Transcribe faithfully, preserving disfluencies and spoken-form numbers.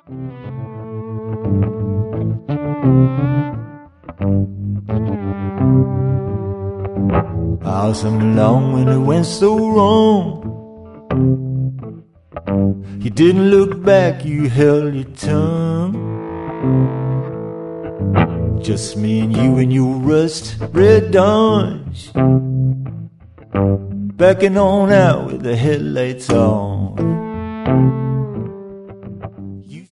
Passing along when it went so wrong. You didn't look back, you held your tongue. Just me and you and your rust red Dodge, backing on out with the headlights on.